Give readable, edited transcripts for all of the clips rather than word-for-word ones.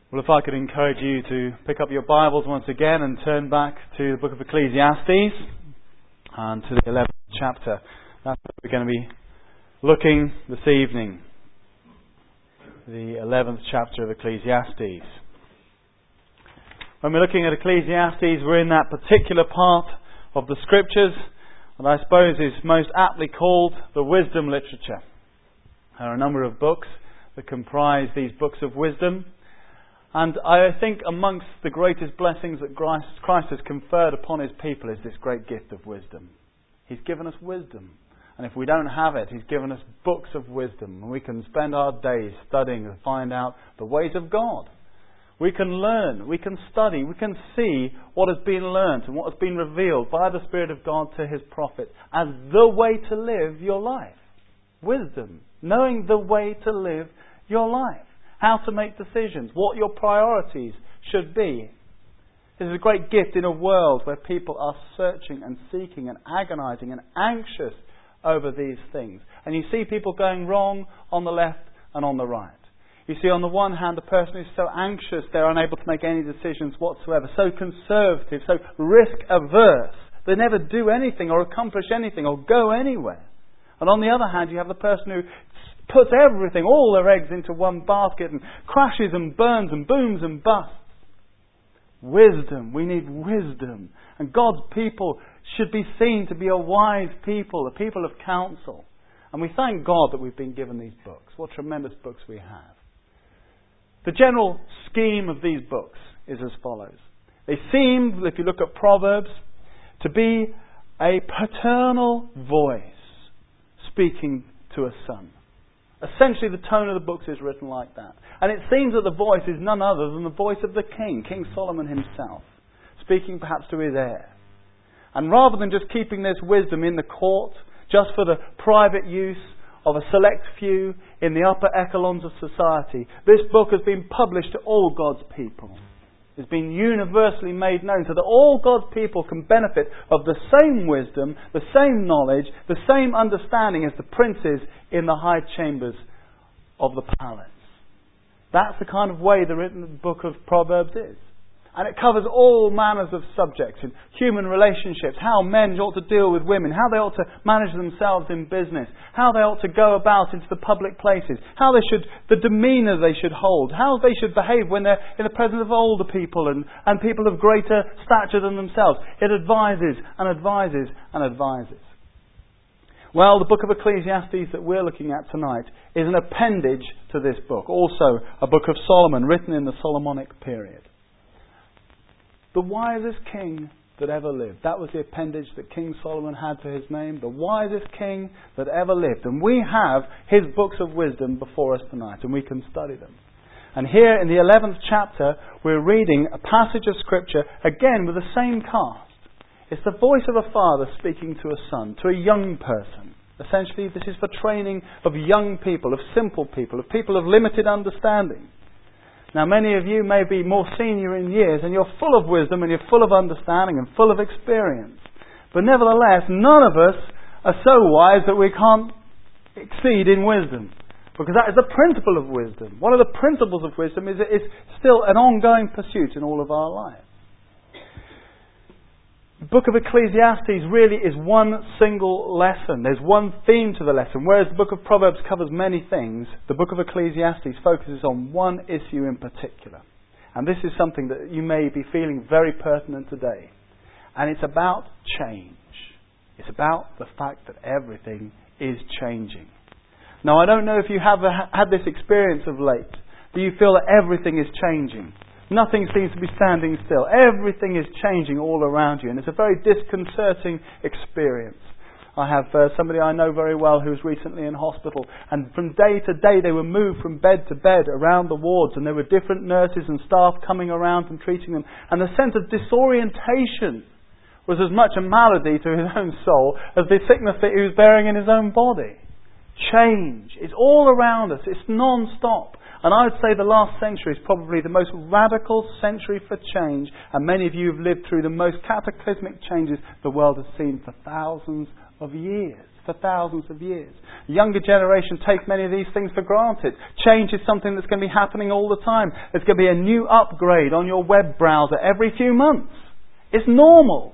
Well, if I could encourage you to pick up your Bibles once again and turn back to the book of Ecclesiastes and to the 11th chapter. That's what we're going to be looking this evening. The 11th chapter of Ecclesiastes. When we're looking at Ecclesiastes, we're in that particular part of the Scriptures that I suppose is most aptly called the wisdom literature. There are a number of books that comprise these books of wisdom. And I think amongst the greatest blessings that Christ has conferred upon His people is this great gift of wisdom. He's given us wisdom. And if we don't have it, He's given us books of wisdom. And we can spend our days studying and find out the ways of God. We can learn, we can study, we can see what has been learnt and what has been revealed by the Spirit of God to His prophets as the way to live your life. Wisdom. Knowing the way to live your life. How to make decisions, what your priorities should be. This is a great gift in a world where people are searching and seeking and agonizing and anxious over these things. And you see people going wrong on the left and on the right. You see on the one hand the person who's so anxious they're unable to make any decisions whatsoever, so conservative, so risk averse. They never do anything or accomplish anything or go anywhere. And on the other hand you have the person who puts everything, all their eggs into one basket and crashes and burns and booms and busts. Wisdom. We need wisdom. And God's people should be seen to be a wise people, a people of counsel. And we thank God that we've been given these books. What tremendous books we have. The general scheme of these books is as follows. They seem, if you look at Proverbs, to be a paternal voice speaking to a son. Essentially, the tone of the books is written like that. And it seems that the voice is none other than the voice of the king, King Solomon himself, speaking perhaps to his heir. And rather than just keeping this wisdom in the court, just for the private use of a select few in the upper echelons of society, this book has been published to all God's people. It's been universally made known so that all God's people can benefit of the same wisdom, the same knowledge, the same understanding as the princes in the high chambers of the palace. That's the kind of way the written book of Proverbs is. And it covers all manners of subjects in human relationships, how men ought to deal with women, how they ought to manage themselves in business, how they ought to go about into the public places, how they should, the demeanour they should hold, how they should behave when they're in the presence of older people and people of greater stature than themselves. It advises and advises and advises. Well, the book of Ecclesiastes that we're looking at tonight is an appendage to this book, also a book of Solomon written in the Solomonic period. The wisest king that ever lived. That was the appendage that King Solomon had to his name. The wisest king that ever lived. And we have his books of wisdom before us tonight, and we can study them. And here in the 11th chapter, we're reading a passage of Scripture, again with the same cast. It's the voice of a father speaking to a son, to a young person. Essentially, this is for training of young people, of simple people, of people of limited understanding. Now, many of you may be more senior in years and you're full of wisdom and you're full of understanding and full of experience. But nevertheless, none of us are so wise that we can't exceed in wisdom. Because that is the principle of wisdom. One of the principles of wisdom is it's still an ongoing pursuit in all of our lives. The book of Ecclesiastes really is one single lesson. There's one theme to the lesson. Whereas the book of Proverbs covers many things, the book of Ecclesiastes focuses on one issue in particular. And this is something that you may be feeling very pertinent today. And it's about change. It's about the fact that everything is changing. Now, I don't know if you have had this experience of late. Do you feel that everything is changing? Nothing seems to be standing still. Everything is changing all around you. And it's a very disconcerting experience. I have somebody I know very well who was recently in hospital. And from day to day they were moved from bed to bed around the wards. And there were different nurses and staff coming around and treating them. And the sense of disorientation was as much a malady to his own soul as the sickness that he was bearing in his own body. Change. It's all around us. It's non-stop. And I would say the last century is probably the most radical century for change. And many of you have lived through the most cataclysmic changes the world has seen for thousands of years. for thousands of years. The younger generation take many of these things for granted. Change is something that's going to be happening all the time. There's going to be a new upgrade on your web browser every few months. It's normal.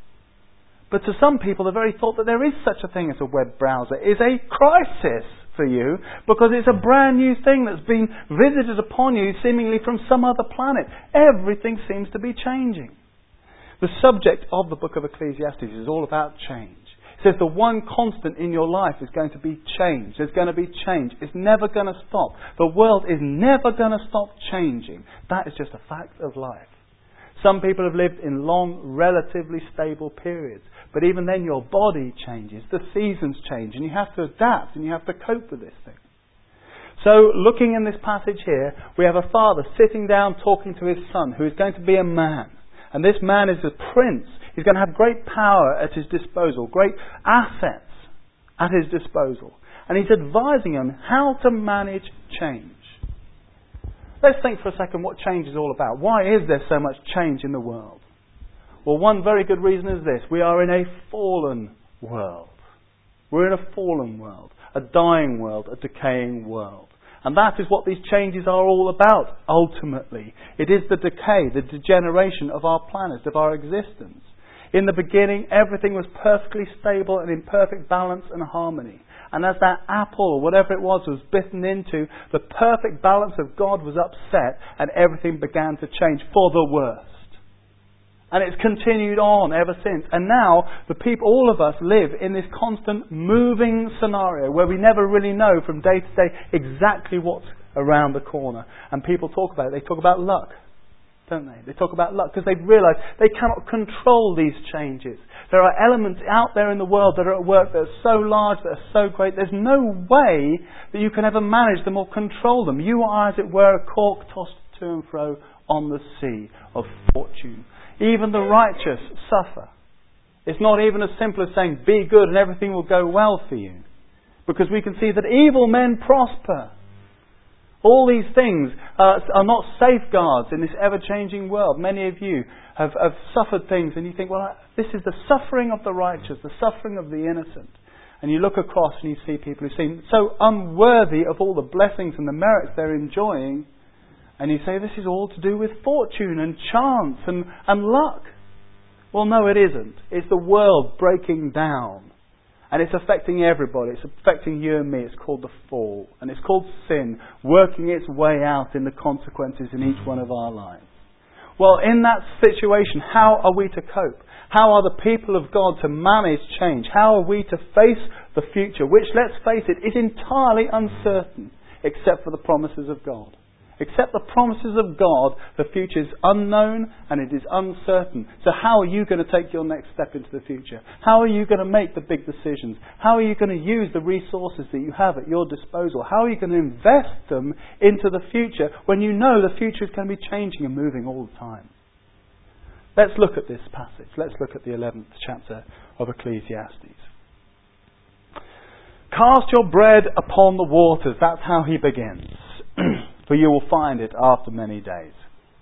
But to some people, the very thought that there is such a thing as a web browser is a crisis for you, because it's a brand new thing that's been visited upon you seemingly from some other planet. Everything seems to be changing. The subject of the book of Ecclesiastes is all about change. It says the one constant in your life is going to be change. There's going to be change. It's never going to stop. The world is never going to stop changing. That is just a fact of life. Some people have lived in long, relatively stable periods. But even then your body changes, the seasons change, and you have to adapt and you have to cope with this thing. So, looking in this passage here, we have a father sitting down talking to his son, who is going to be a man. And this man is a prince. He's going to have great power at his disposal, great assets at his disposal. And he's advising him how to manage change. Let's think for a second what change is all about. Why is there so much change in the world? Well, one very good reason is this. We are in a fallen world. We're in a fallen world. A dying world. A decaying world. And that is what these changes are all about, ultimately. It is the decay, the degeneration of our planet, of our existence. In the beginning, everything was perfectly stable and in perfect balance and harmony. And as that apple, or whatever it was bitten into, the perfect balance of God was upset and everything began to change for the worse. And it's continued on ever since. And now, the people, all of us, live in this constant moving scenario where we never really know from day to day exactly what's around the corner. And people talk about it. They talk about luck, don't they? They talk about luck because they've realised they cannot control these changes. There are elements out there in the world that are at work that are so large, that are so great. There's no way that you can ever manage them or control them. You are, as it were, a cork tossed to and fro on the sea of fortune. Even the righteous suffer. It's not even as simple as saying, be good and everything will go well for you. Because we can see that evil men prosper. All these things are not safeguards in this ever-changing world. Many of you have suffered things and you think, well, this is the suffering of the righteous, the suffering of the innocent. And you look across and you see people who seem so unworthy of all the blessings and the merits they're enjoying. And you say, this is all to do with fortune and chance and luck. Well, no, it isn't. It's the world breaking down. And it's affecting everybody. It's affecting you and me. It's called the fall. And it's called sin, working its way out in the consequences in each one of our lives. Well, in that situation, how are we to cope? How are the people of God to manage change? How are we to face the future, which, let's face it, is entirely uncertain, except for the promises of God. Except the promises of God, the future is unknown and it is uncertain. So how are you going to take your next step into the future? How are you going to make the big decisions? How are you going to use the resources that you have at your disposal? How are you going to invest them into the future when you know the future is going to be changing and moving all the time? Let's look at this passage. Let's look at the 11th chapter of Ecclesiastes. Cast your bread upon the waters. That's how he begins. For you will find it after many days.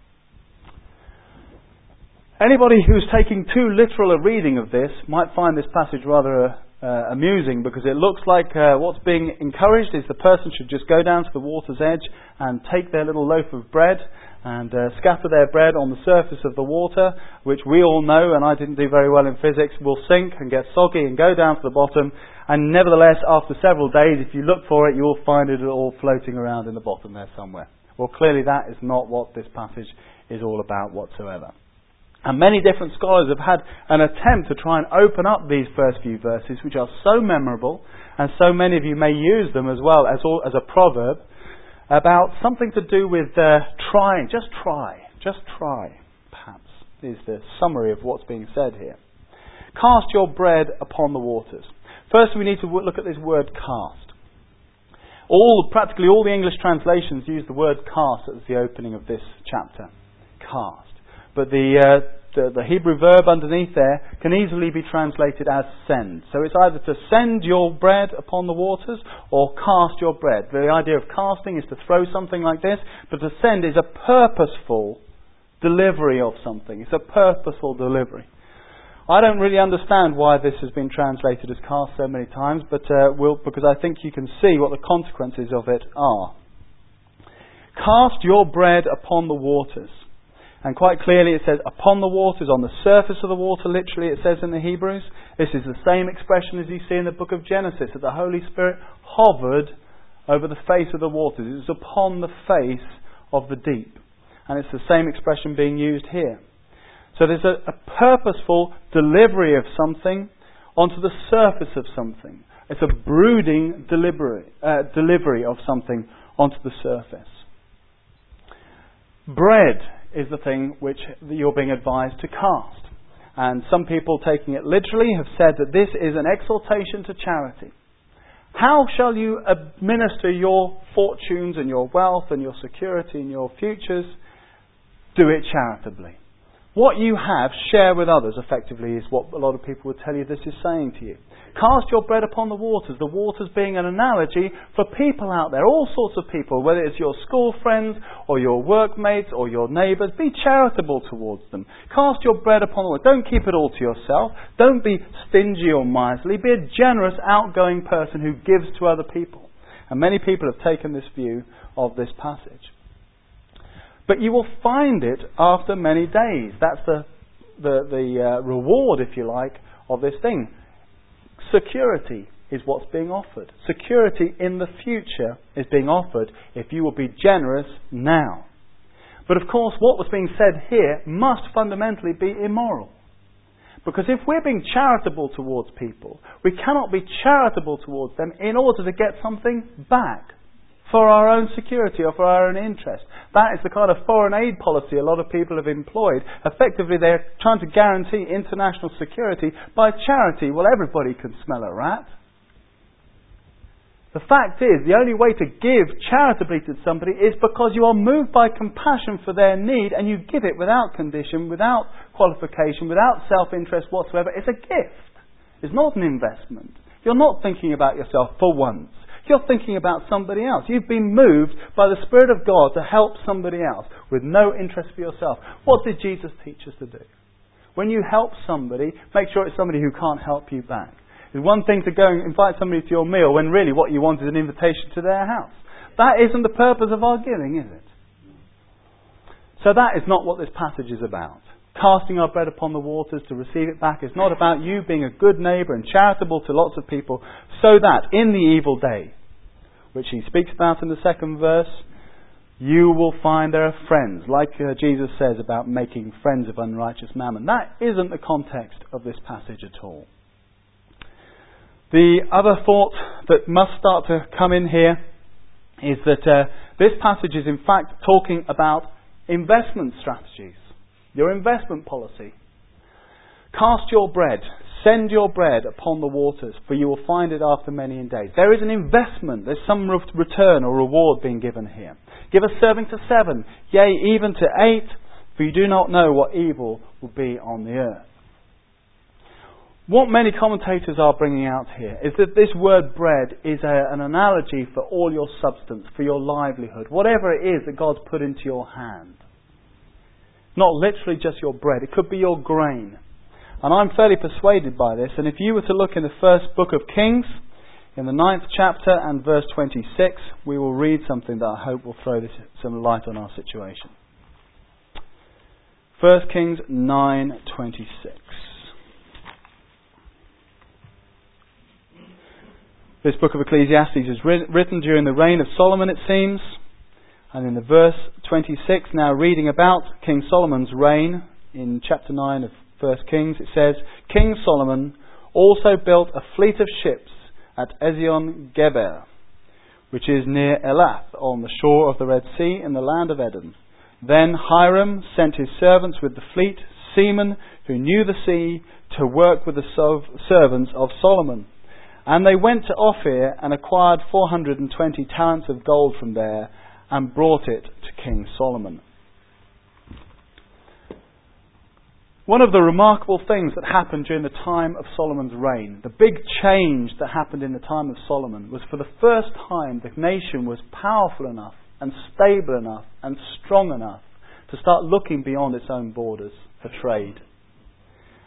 Anybody who's taking too literal a reading of this might find this passage rather amusing, because it looks like what's being encouraged is the person should just go down to the water's edge and take their little loaf of bread and scatter their bread on the surface of the water, which we all know, and I didn't do very well in physics, will sink and get soggy and go down to the bottom. And nevertheless, after several days, if you look for it, you will find it all floating around in the bottom there somewhere. Well, clearly that is not what this passage is all about whatsoever. And many different scholars have had an attempt to try and open up these first few verses, which are so memorable, and so many of you may use them as well as a proverb, about something to do with trying. Just try, perhaps, is the summary of what's being said here. Cast your bread upon the waters. First, we need to look at this word cast. Practically all the English translations use the word cast at the opening of this chapter. Cast. But the Hebrew verb underneath there can easily be translated as send. So it's either to send your bread upon the waters or cast your bread. The idea of casting is to throw something like this, but to send is a purposeful delivery of something. It's a purposeful delivery. I don't really understand why this has been translated as cast so many times, but because I think you can see what the consequences of it are. Cast your bread upon the waters. And quite clearly it says upon the waters, on the surface of the water, literally it says in the Hebrews. This is the same expression as you see in the book of Genesis, that the Holy Spirit hovered over the face of the waters. It was upon the face of the deep. And it's the same expression being used here. So there's a purposeful delivery of something onto the surface of something. It's a brooding delivery of something onto the surface. Bread is the thing which you're being advised to cast. And some people, taking it literally, have said that this is an exhortation to charity. How shall you administer your fortunes and your wealth and your security and your futures? Do it charitably. What you have, share with others, effectively, is what a lot of people would tell you this is saying to you. Cast your bread upon the waters being an analogy for people out there, all sorts of people, whether it's your school friends or your workmates or your neighbours. Be charitable towards them. Cast your bread upon the waters. Don't keep it all to yourself. Don't be stingy or miserly. Be a generous, outgoing person who gives to other people. And many people have taken this view of this passage. But you will find it after many days. That's the reward, if you like, of this thing. Security is what's being offered. Security in the future is being offered if you will be generous now. But of course, what was being said here must fundamentally be immoral. Because if we're being charitable towards people, we cannot be charitable towards them in order to get something back for our own security or for our own interest. That is the kind of foreign aid policy a lot of people have employed. Effectively, they're trying to guarantee international security by charity. Well, everybody can smell a rat. The fact is, the only way to give charitably to somebody is because you are moved by compassion for their need and you give it without condition, without qualification, without self-interest whatsoever. It's a gift. It's not an investment. You're not thinking about yourself for once. You're thinking about somebody else. You've been moved by the Spirit of God to help somebody else with no interest for yourself. What did Jesus teach us to do? When you help somebody, make sure it's somebody who can't help you back. It's one thing to go and invite somebody to your meal when really what you want is an invitation to their house. That isn't the purpose of our giving, is it? So that is not what this passage is about. Casting our bread upon the waters to receive it back is not about you being a good neighbour and charitable to lots of people, so that in the evil day, which he speaks about in the second verse, you will find there are friends, like Jesus says about making friends of unrighteous mammon. That isn't the context of this passage at all. The other thought that must start to come in here is that this passage is in fact talking about investment strategies. Your investment policy. Cast your bread, send your bread upon the waters, for you will find it after many days. There is an investment, there's some return or reward being given here. Give a serving to 7, yea, even to 8, for you do not know what evil will be on the earth. What many commentators are bringing out here is that this word bread is an analogy for all your substance, for your livelihood, whatever it is that God's put into your hand. Not literally just your bread. It could be your grain. And I'm fairly persuaded by this. And if you were to look in the first book of Kings, in the 9th chapter and verse 26, we will read something that I hope will throw some light on our situation. 1 Kings 9:26. This book of Ecclesiastes is written during the reign of Solomon, it seems. And in the verse 26, now reading about King Solomon's reign, in chapter 9 of 1 Kings, it says, King Solomon also built a fleet of ships at Ezion-Geber, which is near Elath, on the shore of the Red Sea, in the land of Edom. Then Hiram sent his servants with the fleet, seamen who knew the sea, to work with the servants of Solomon. And they went to Ophir and acquired 420 talents of gold from there, and brought it to King Solomon. One of the remarkable things that happened during the time of Solomon's reign, the big change that happened in the time of Solomon, was for the first time the nation was powerful enough and stable enough and strong enough to start looking beyond its own borders for trade.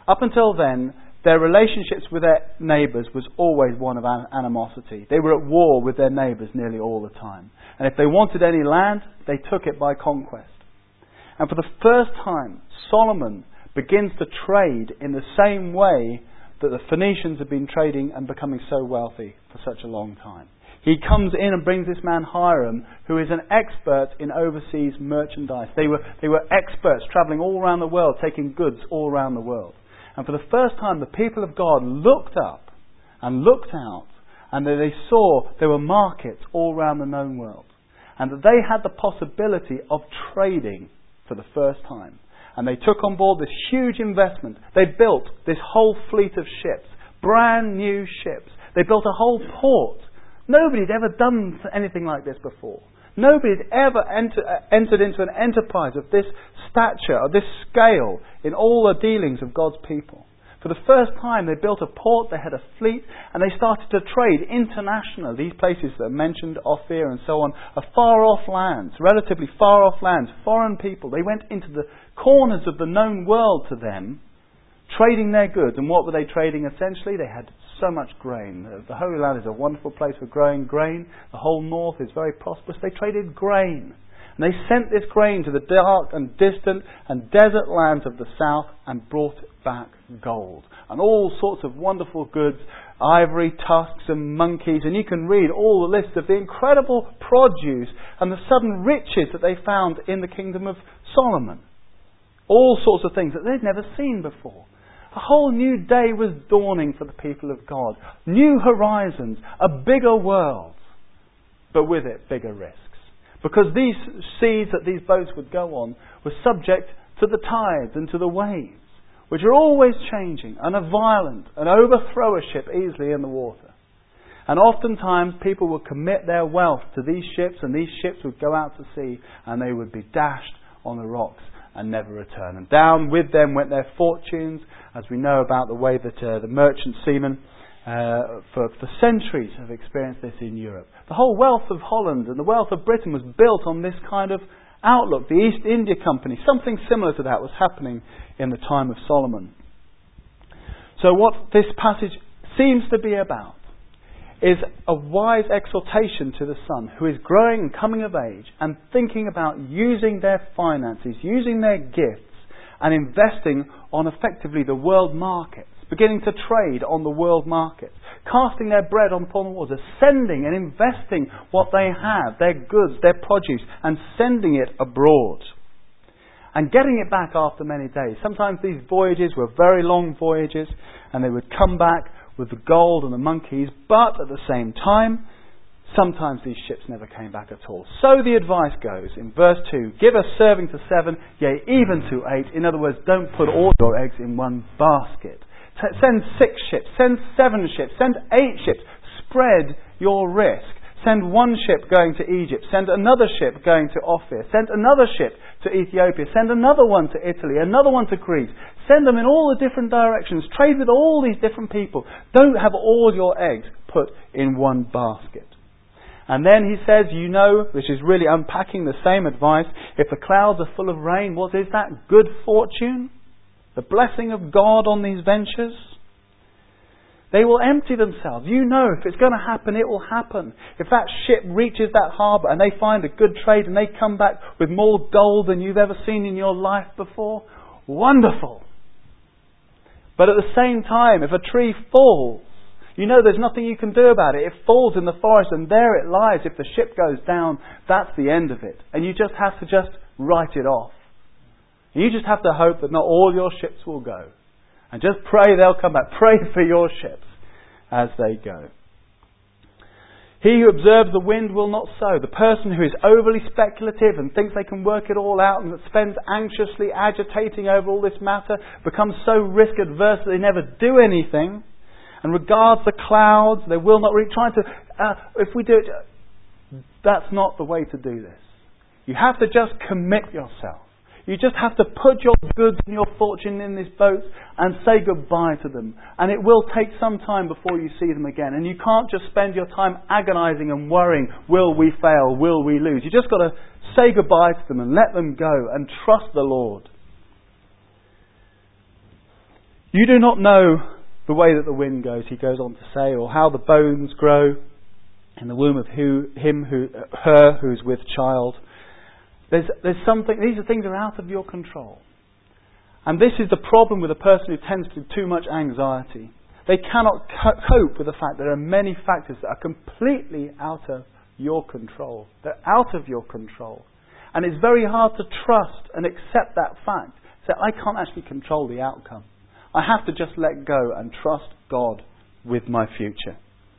Up until then, their relationships with their neighbours was always one of animosity. They were at war with their neighbours nearly all the time. And if they wanted any land, they took it by conquest. And for the first time, Solomon begins to trade in the same way that the Phoenicians had been trading and becoming so wealthy for such a long time. He comes in and brings this man Hiram, who is an expert in overseas merchandise. They were experts travelling all around the world, taking goods all around the world. And for the first time, the people of God looked up and looked out, and they saw there were markets all around the known world, and that they had the possibility of trading for the first time. And they took on board this huge investment. They built this whole fleet of ships, brand new ships. They built a whole port. Nobody had ever done anything like this before. Nobody had ever entered into an enterprise of this stature, of this scale, in all the dealings of God's people. For the first time, they built a port, they had a fleet, and they started to trade internationally. These places that are mentioned, Ophir and so on, are far-off lands, relatively far-off lands, foreign people. They went into the corners of the known world to them, trading their goods. And what were they trading essentially? They had so much grain. The Holy Land is a wonderful place for growing grain. The whole north is very prosperous. They traded grain. And they sent this grain to the dark and distant and desert lands of the south and brought back gold. And all sorts of wonderful goods, ivory, tusks and monkeys. And you can read all the list of the incredible produce and the sudden riches that they found in the kingdom of Solomon. All sorts of things that they'd never seen before. A whole new day was dawning for the people of God. New horizons, a bigger world, but with it bigger risks. Because these seas that these boats would go on were subject to the tides and to the waves, which are always changing and are violent and overthrow a ship easily in the water. And oftentimes people would commit their wealth to these ships, and these ships would go out to sea and they would be dashed on the rocks and never return. And down with them went their fortunes, as we know about the way that the merchant seamen for centuries have experienced this in Europe. The whole wealth of Holland and the wealth of Britain was built on this kind of outlook. The East India Company, something similar to that was happening in the time of Solomon. So what this passage seems to be about is a wise exhortation to the son who is growing and coming of age and thinking about using their finances, using their gifts and investing on effectively the world markets, beginning to trade on the world markets, casting their bread upon the waters, sending and investing what they have, their goods, their produce, and sending it abroad. And getting it back after many days. Sometimes these voyages were very long voyages, and they would come back with the gold and the monkeys, but at the same time, sometimes these ships never came back at all. So the advice goes in verse 2, give a serving to 7, yea, even to 8. In other words, don't put all your eggs in one basket. Send 6 ships, send 7 ships, send 8 ships. Spread your risk. Send one ship going to Egypt, send another ship going to Ophir, send another ship to Ethiopia, send another one to Italy, another one to Greece. Send them in all the different directions. Trade with all these different people. Don't have all your eggs put in one basket. And then he says, you know, which is really unpacking the same advice, if the clouds are full of rain, what is that? Good fortune? The blessing of God on these ventures? They will empty themselves. You know, if it's going to happen, it will happen. If that ship reaches that harbour and they find a good trade and they come back with more gold than you've ever seen in your life before, wonderful. But at the same time, if a tree falls, you know there's nothing you can do about it. It falls in the forest and there it lies. If the ship goes down, that's the end of it. And you just have to just write it off. You just have to hope that not all your ships will go. And just pray they'll come back. Pray for your ships as they go. He who observes the wind will not sow. The person who is overly speculative and thinks they can work it all out and that spends anxiously agitating over all this matter becomes so risk adverse that they never do anything and regards the clouds. They will not read. If we do it, that's not the way to do this. You have to just commit yourself. You just have to put your goods and your fortune in this boat and say goodbye to them. And it will take some time before you see them again. And you can't just spend your time agonizing and worrying, will we fail, will we lose? You just got to say goodbye to them and let them go and trust the Lord. You do not know the way that the wind goes, he goes on to say, or how the bones grow in the womb of her who is with child. There's something. These are things that are out of your control. And this is the problem with a person who tends to too much anxiety. They cannot cope with the fact there are many factors that are completely out of your control. They're out of your control. And it's very hard to trust and accept that fact. Say, I can't actually control the outcome. I have to just let go and trust God with my future.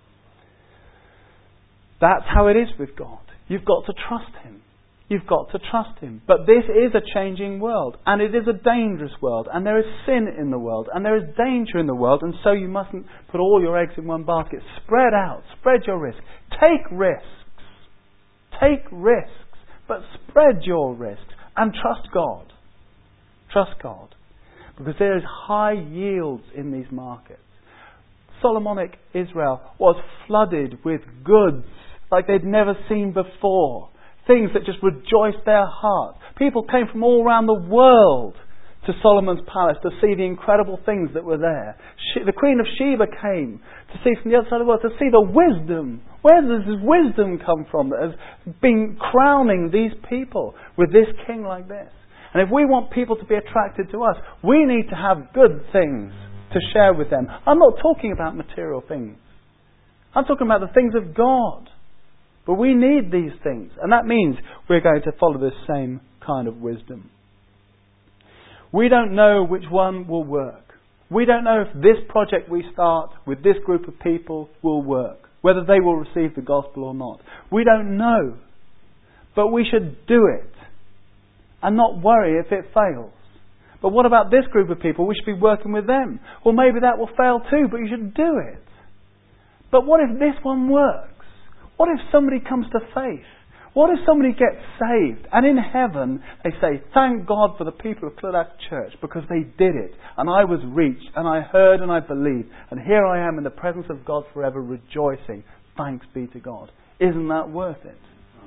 That's how it is with God. You've got to trust Him. You've got to trust Him. But this is a changing world. And it is a dangerous world. And there is sin in the world. And there is danger in the world. And so you mustn't put all your eggs in one basket. Spread out. Spread your risk. Take risks. Take risks. But spread your risks. And trust God. Trust God. Because there is high yields in these markets. Solomonic Israel was flooded with goods like they'd never seen before. Things that just rejoiced their hearts. People came from all around the world to Solomon's palace to see the incredible things that were there. The Queen of Sheba came to see from the other side of the world, to see the wisdom. Where does this wisdom come from that has been crowning these people with this king like this? And if we want people to be attracted to us, we need to have good things to share with them. I'm not talking about material things. I'm talking about the things of God. But we need these things. And that means we're going to follow this same kind of wisdom. We don't know which one will work. We don't know if this project we start with this group of people will work. Whether they will receive the gospel or not. We don't know. But we should do it. And not worry if it fails. But what about this group of people? We should be working with them. Well, maybe that will fail too, but you should do it. But what if this one works? What if somebody comes to faith? What if somebody gets saved? And in heaven, they say, thank God for the people of Clydach Church because they did it. And I was reached, and I heard, and I believed. And here I am in the presence of God forever rejoicing. Thanks be to God. Isn't that worth it?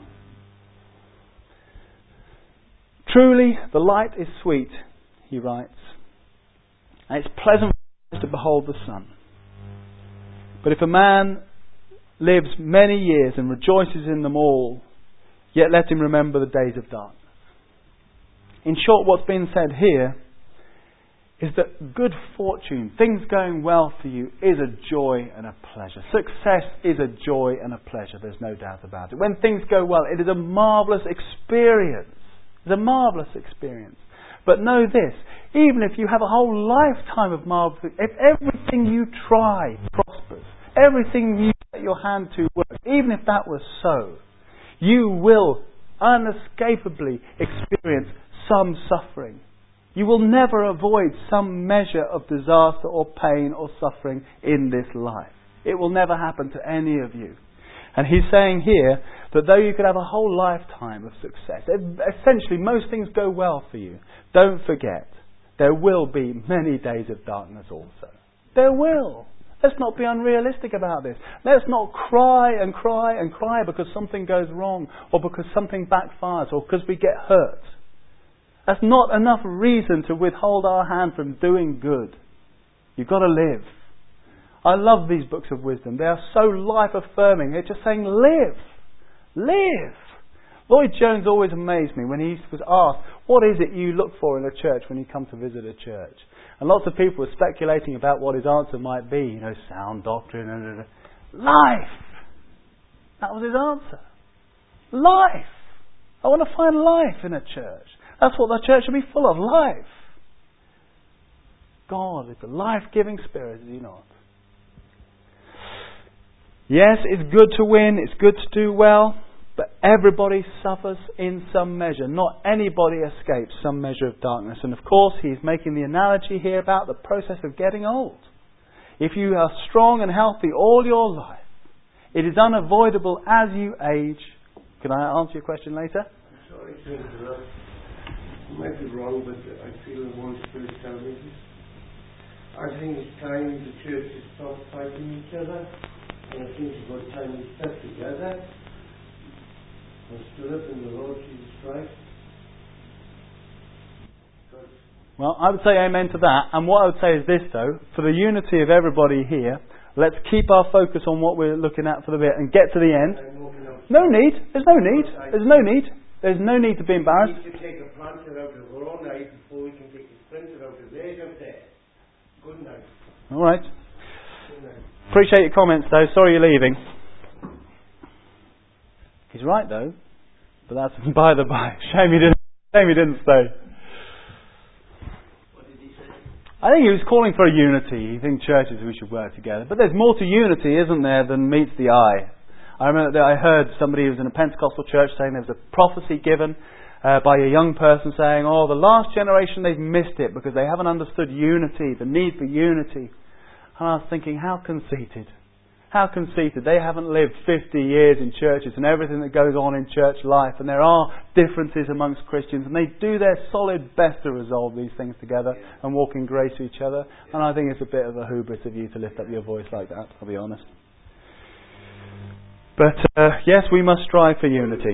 Truly, the light is sweet, he writes. And it's pleasant to behold the sun. But if a man lives many years and rejoices in them all, yet let him remember the days of darkness. In short, what's being said here is that good fortune, things going well for you, is a joy and a pleasure. Success is a joy and a pleasure, there's no doubt about it. When things go well, it is a marvellous experience. It's a marvellous experience. But know this, even if you have a whole lifetime of marvellous, if everything you try prospers, everything you set your hand to works, even if that was so, you will unescapably experience some suffering. You will never avoid some measure of disaster or pain or suffering in this life. It will never happen to any of you. And he's saying here that though you could have a whole lifetime of success, essentially most things go well for you, don't forget, there will be many days of darkness also. There will. Let's not be unrealistic about this. Let's not cry and cry and cry because something goes wrong or because something backfires or because we get hurt. That's not enough reason to withhold our hand from doing good. You've got to live. I love these books of wisdom. They are so life-affirming. They're just saying, live. Live. Lloyd Jones always amazed me when he was asked, what is it you look for in a church when you come to visit a church? And lots of people were speculating about what his answer might be. Sound doctrine. Life. That was his answer. Life. I want to find life in a church. That's what the church should be full of. Life. God is a life-giving spirit, is He not? Yes, it's good to win. It's good to do well. But everybody suffers in some measure. Not anybody escapes some measure of darkness. And of course, he's making the analogy here about the process of getting old. If you are strong and healthy all your life, it is unavoidable as you age. Can I answer your question later? I'm sorry to interrupt. I might be wrong, but I feel the Holy Spirit telling me this. I think it's time the church to stop fighting each other. And I think it's about time we step together. And stood up in the Lord Jesus Christ. Because Well, I would say amen to that. And what I would say is this, though. For the unity of everybody here, let's keep our focus on what we're looking at for the bit and get to the end. No need. There's no need. There's no need. There's no need to be embarrassed. We need to take a planter out of our own eye before we can take a splinter out of theirs out there. Good night. All right. Good night. Appreciate your comments, though. Sorry you're leaving. He's right, though. But that's by the by. Shame he didn't stay. I think he was calling for a unity. He thinks churches, we should work together. But there's more to unity, isn't there, than meets the eye. I remember that I heard somebody who was in a Pentecostal church saying there was a prophecy given by a young person saying, oh, the last generation, they've missed it because they haven't understood unity, the need for unity. And I was thinking, how conceited. How conceited. They haven't lived 50 years in churches and everything that goes on in church life. And there are differences amongst Christians. And they do their solid best to resolve these things together and walk in grace to each other. And I think it's a bit of a hubris of you to lift up your voice like that, I'll be honest. But yes, we must strive for unity.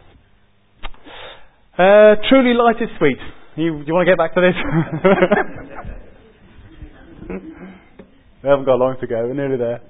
Truly light is sweet. You want to get back to this? We haven't got long to go. We're nearly there.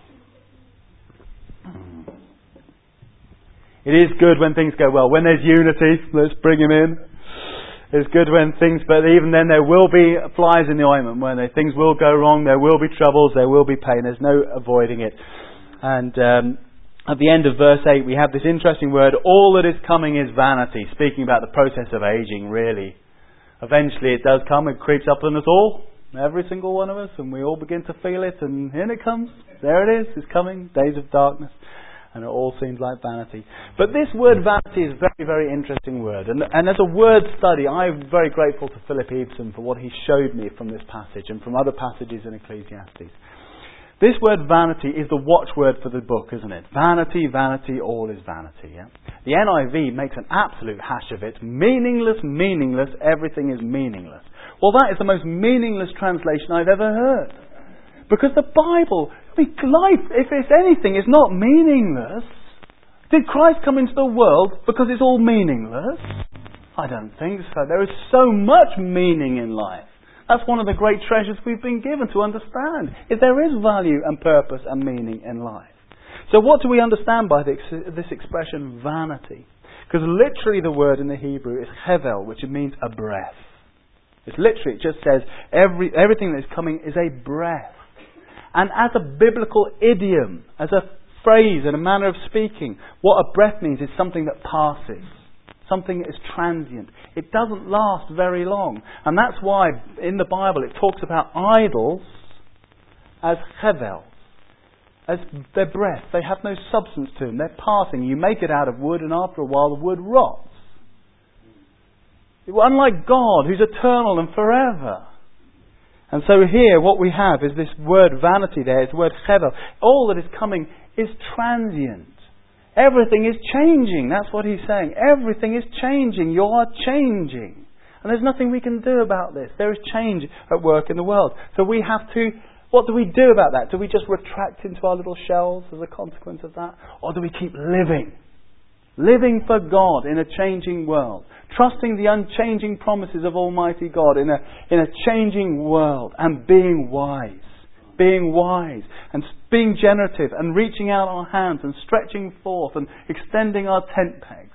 It is good when things go well. When there's unity, let's bring him in. It's good when things, but even then there will be flies in the ointment. When things will go wrong, there will be troubles, there will be pain. There's no avoiding it. And at the end of verse 8, we have this interesting word, all that is coming is vanity. Speaking about the process of aging, really. Eventually it does come, it creeps up on us all. Every single one of us, and we all begin to feel it, and in it comes. There it is, it's coming, days of darkness. And it all seems like vanity. But this word vanity is a very, very interesting word. And as a word study, I'm very grateful to Philip Eveson for what he showed me from this passage and from other passages in Ecclesiastes. This word vanity is the watchword for the book, isn't it? Vanity, vanity, all is vanity. Yeah? The NIV makes an absolute hash of it. Meaningless, meaningless, everything is meaningless. Well, that is the most meaningless translation I've ever heard. Because the Bible, life, if it's anything, is not meaningless. Did Christ come into the world because it's all meaningless? I don't think so. There is so much meaning in life. That's one of the great treasures we've been given to understand, is there is value and purpose and meaning in life. So what do we understand by this expression, vanity? Because literally the word in the Hebrew is hevel, which means a breath. It's literally, it just says everything that is coming is a breath. And as a biblical idiom, as a phrase and a manner of speaking, what a breath means is something that passes. Something that is transient. It doesn't last very long. And that's why in the Bible it talks about idols as hevel, as their breath. They have no substance to them. They're passing. You make it out of wood and after a while the wood rots. Unlike God, who's eternal and forever. And so here what we have is this word vanity there, it's the word hevel. All that is coming is transient. Everything is changing. That's what he's saying. Everything is changing. You are changing. And there's nothing we can do about this. There is change at work in the world. So we have to, what do we do about that? Do we just retract into our little shells as a consequence of that? Or do we keep living? Living for God in a changing world. Trusting the unchanging promises of Almighty God in a changing world. And being wise. Being wise. And being generative. And reaching out our hands. And stretching forth. And extending our tent pegs.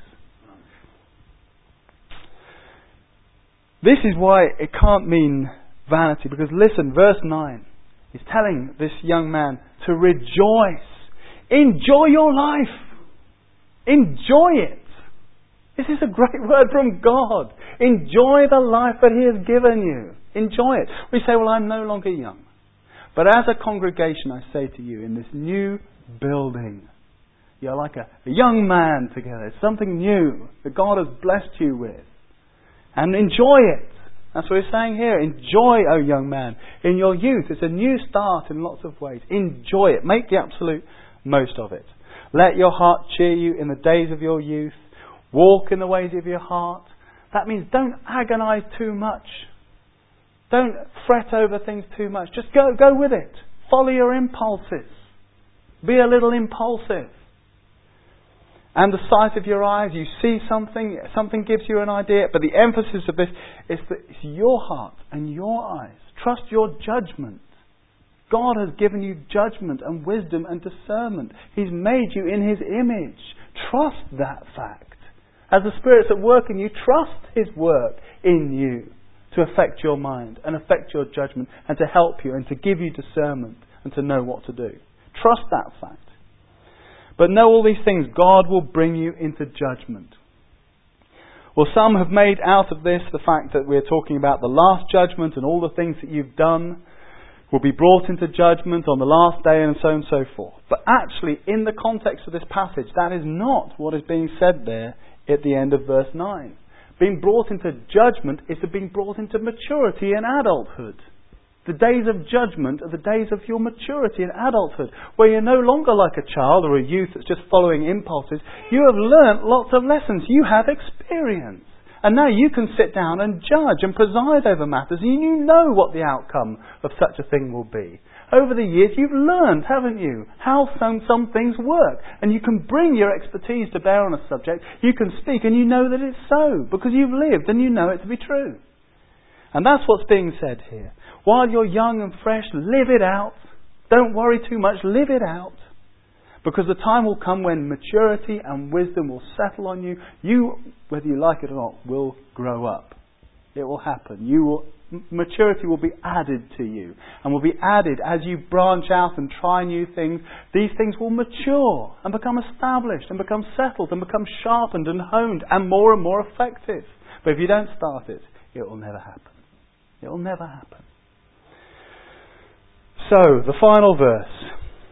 This is why it can't mean vanity. Because listen, verse 9. He's telling this young man to rejoice. Enjoy your life. Enjoy it. This is a great word from God. Enjoy the life that He has given you. Enjoy it. We say, well, I'm no longer young. But as a congregation, I say to you, in this new building, you're like a young man together. It's something new that God has blessed you with. And enjoy it. That's what He's saying here. Enjoy, O young man, in your youth. It's a new start in lots of ways. Enjoy it. Make the absolute most of it. Let your heart cheer you in the days of your youth. Walk in the ways of your heart. That means don't agonize too much. Don't fret over things too much. Just go with it. Follow your impulses. Be a little impulsive. and the sight of your eyes. You see something gives you an idea. But the emphasis of this is that it's your heart and your eyes. Trust your judgment. God has given you judgment and wisdom and discernment. He's made you in His image. Trust that fact. As the Spirit's at work in you, trust His work in you to affect your mind and affect your judgment and to help you and to give you discernment and to know what to do. Trust that fact. But know all these things, God will bring you into judgment. Well, some have made out of this the fact that we're talking about the last judgment and all the things that you've done will be brought into judgment on the last day and so on and so forth. But actually, in the context of this passage, that is not what is being said there at the end of verse 9. Being brought into judgment is being brought into maturity and adulthood. The days of judgment are the days of your maturity and adulthood, where you're no longer like a child or a youth that's just following impulses. You have learnt lots of lessons. You have experience. And now you can sit down and judge and preside over matters, and you know what the outcome of such a thing will be. Over the years you've learned, haven't you, how some things work. And you can bring your expertise to bear on a subject. You can speak and you know that it's so, because you've lived and you know it to be true. And that's what's being said here. While you're young and fresh, live it out. Don't worry too much, live it out. Because the time will come when maturity and wisdom will settle on you. You, whether you like it or not, will grow up. It will happen. Maturity will be added to you. And will be added as you branch out and try new things. These things will mature and become established and become settled and become sharpened and honed and more effective. But if you don't start it, it will never happen. It will never happen. So, the final verse.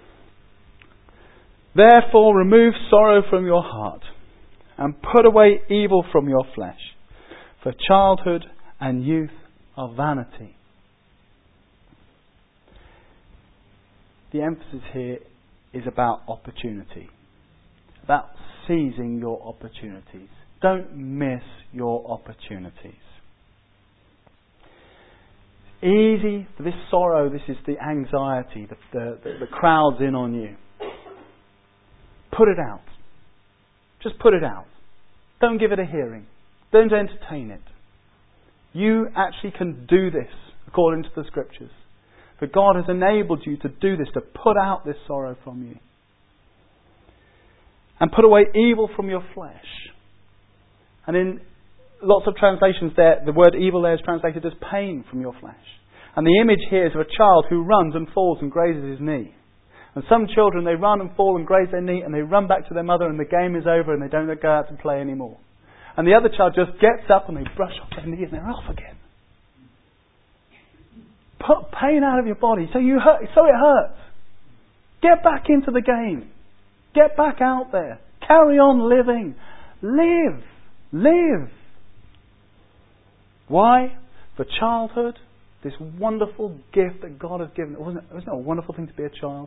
Therefore remove sorrow from your heart, and put away evil from your flesh, for childhood and youth are vanity. The emphasis here is about opportunity, about seizing your opportunities. Don't miss your opportunities. Easy for this sorrow, this is the anxiety, the crowds in on you. Put it out. Just put it out. Don't give it a hearing. Don't entertain it. You actually can do this according to the Scriptures. For God has enabled you to do this, to put out this sorrow from you. And put away evil from your flesh. And in lots of translations there, the word evil there is translated as pain from your flesh. And the image here is of a child who runs and falls and grazes his knee. And some children, they run and fall and graze their knee and they run back to their mother and the game is over and they don't go out to play anymore. And the other child just gets up and they brush off their knee and they're off again. Put pain out of your body so it hurts. Get back into the game. Get back out there. Carry on living. Live. Why? For childhood, this wonderful gift that God has given. Wasn't it a wonderful thing to be a child?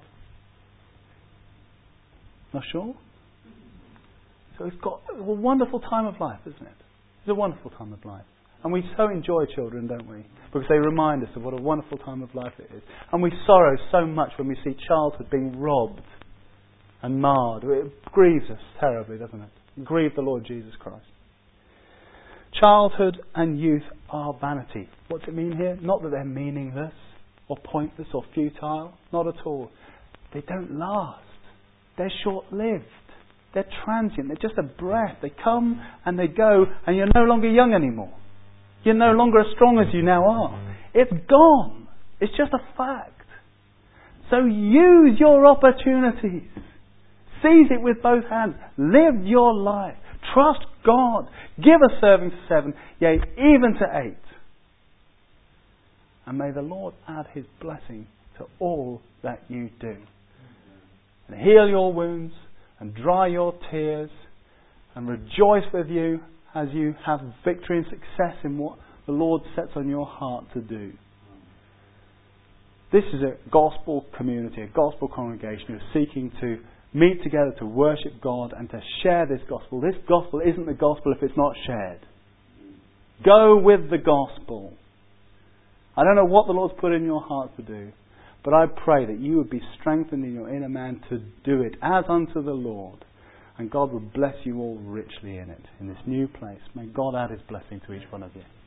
Not sure? So it's got a wonderful time of life, isn't it? It's a wonderful time of life. And we so enjoy children, don't we? Because they remind us of what a wonderful time of life it is. And we sorrow so much when we see childhood being robbed and marred. It grieves us terribly, doesn't it? It grieves the Lord Jesus Christ. Childhood and youth are vanity. What's it mean here? Not that they're meaningless or pointless or futile. Not at all. They don't last. They're short-lived. They're transient. They're just a breath. They come and they go and you're no longer young anymore. You're no longer as strong as you now are. It's gone. It's just a fact. So use your opportunities. Seize it with both hands. Live your life. Trust God. Give a serving to 7, yea, even to 8. And may the Lord add His blessing to all that you do. And heal your wounds and dry your tears and rejoice with you as you have victory and success in what the Lord sets on your heart to do. This is a gospel community, a gospel congregation who are seeking to meet together to worship God and to share this gospel. This gospel isn't the gospel if it's not shared. Go with the gospel. I don't know what the Lord's put in your heart to do, but I pray that you would be strengthened in your inner man to do it as unto the Lord. And God will bless you all richly in it, in this new place. May God add His blessing to each one of you.